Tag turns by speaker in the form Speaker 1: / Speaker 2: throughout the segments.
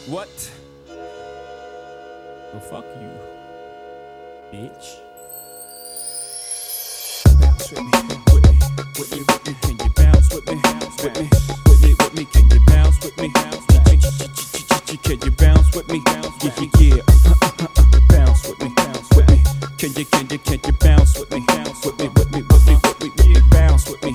Speaker 1: What? Well, fuck you, bitch. Bounce with me, with me, with me, with me. Can you bounce with me? With me, with me, with me. Can you bounce with me? Can you bounce with me? Yeah. Bounce with me, with me. Can you bounce with me? With me, with me, with me, with me. Bounce with me,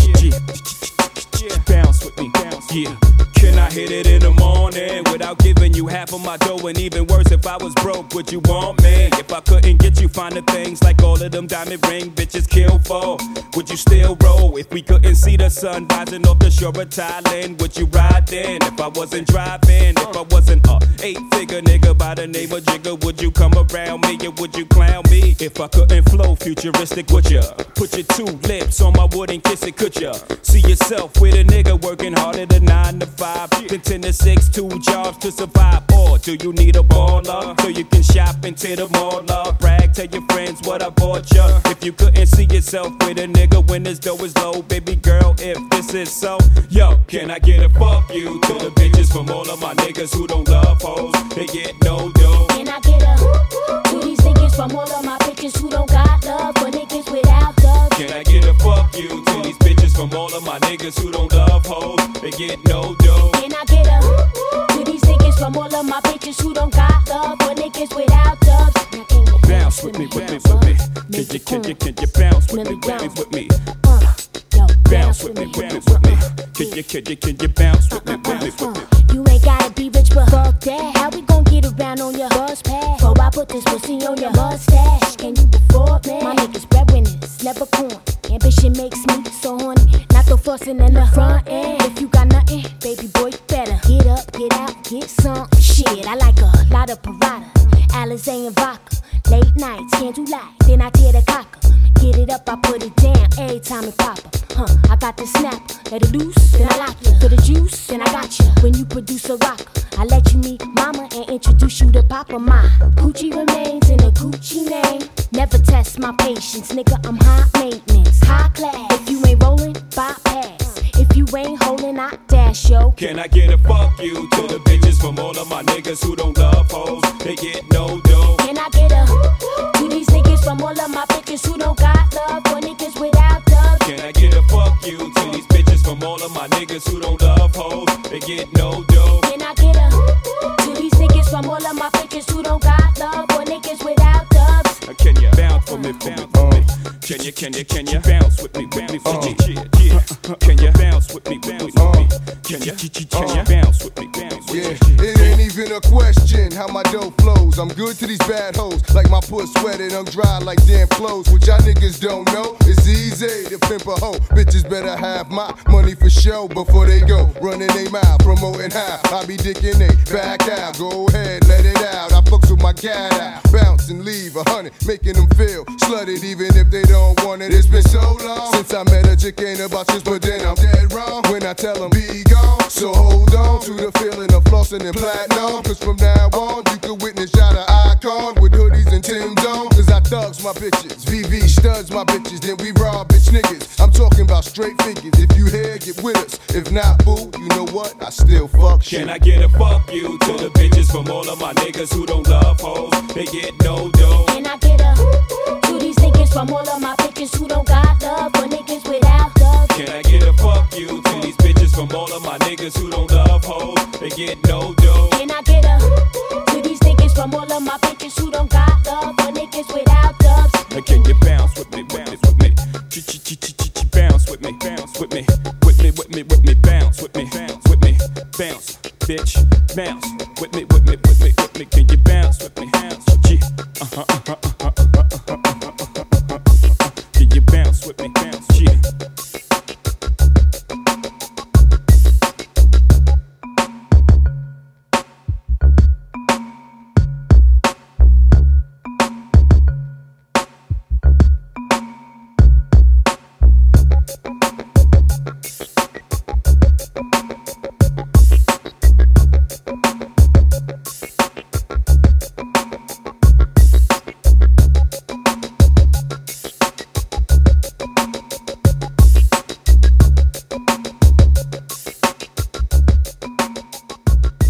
Speaker 1: yeah. Bounce with me, yeah. Can I hit it in the morning without giving you half of my dough? And even worse, if I was broke, would you want me? If I couldn't get you finer things like all of them diamond ring bitches kill for, would you still roll? If we couldn't see the sun rising off the shore of Thailand, would you ride then? If I wasn't driving, if I wasn't a 8-figure nigga by the name of Jigga, would you come around me or would you clown me? If I couldn't flow futuristic, would ya put your 2 lips on my wood and kiss it? Could ya see yourself with a nigga working harder than 9 to 5, than 10 to 6, 2 jobs to survive? Or do you need a baller so you can shop into the mall? Brag, tell your friends what I bought ya. If you couldn't see yourself with a nigga when his dough is low, baby girl, if this is so, yo, can I get a fuck you to the bitches from all of my niggas who don't love hoes? They get no dough.
Speaker 2: Can I get a to these niggas from all of my bitches who don't got love for niggas without love?
Speaker 1: Can I get a fuck you to these bitches from all of my niggas who don't love hoes? They get no dough.
Speaker 2: Can I get a to these niggas from all of my bitches who don't got love for niggas without love?
Speaker 1: Bounce with me, with me, with me. Can you bounce with me, with me? Bounce with me, with me, with me. Can you bounce with me, with me, with me?
Speaker 2: You ain't gotta be rich, but fuck that. How we gon' get around on your bus pass? Before I put this pussy on your mustache, can you afford me? My niggas breadwinners, never corn. Ambition makes me so horny. Not the fussing in the front end. If you got nothing, baby boy, you better get up, get out, get some shit. I like a lot of Parada, Alizé and vodka. Late nights, candlelight, then I tear the cocker. Get it up, I put it down, every time it pop up. I got the snap, let it loose, then I lock you. For the juice, then I got you. When you produce a rocker, I let you meet mama and introduce you to papa. My Gucci remains in a Gucci name. Never test my patience, nigga, I'm high maintenance, high class. If you ain't rolling, bypass. If you ain't holding, I dash, yo.
Speaker 1: Can I get a fuck you to the bitches from all of my niggas who don't love hoes? They get no dough.
Speaker 2: Can I get a to these niggas from all of my bitches who don't got love for niggas without love?
Speaker 1: Can I get a fuck you to these bitches from all of my niggas who don't love hoes? They get no dough.
Speaker 2: Can I get a to these niggas from all of my bitches who don't got love for niggas without dubs?
Speaker 1: Can you bounce for me, for me? Can you bounce with me, with me, yeah. Can you bounce with me, with me? Can you bounce with me,
Speaker 3: yeah, it ain't even a question how my dough flows. I'm good to these bad hoes, like my puss sweated, I'm dry like damn clothes. What y'all niggas don't know, it's easy to pimp a hoe. Bitches better have my money for show before they go running they mouth, promoting how I be dicking they back out. Go ahead, let it out. I fucks with my cat out, bounce and leave 100, making them feel slutted even if they don't want it. It's been so long since I met a chick, ain't about this, but then I'm dead wrong when I tell them be gone. So hold on to the feeling of flossing and platinum, cause from now on you can witness y'all the icon with hoodies and Tim's on. Cause I thugs my bitches, VV studs my bitches, then we rob bitch niggas. I'm talking about straight figures. If you here, get with us. If not, boo, you know what? I still fuck shit.
Speaker 1: Can I get a fuck you to the bitches from all of my niggas who don't love hoes? They get no dough.
Speaker 2: Can I get a to these niggas from all of my bitches who don't got love for niggas without love?
Speaker 1: Can I get a fuck you to these bitches from all of my niggas who don't love hoes? They get no dough.
Speaker 2: Can I get a to these niggas from all of my bitches who don't got love for niggas without dubs?
Speaker 1: Can you bounce with me, bounce with me? Bounce with me, bounce with me, with me, with me, with me, bounce with me, bounce with me, bounce, bitch, bounce with me, with me, with me, with me. Can you bounce with me? Bounce with you?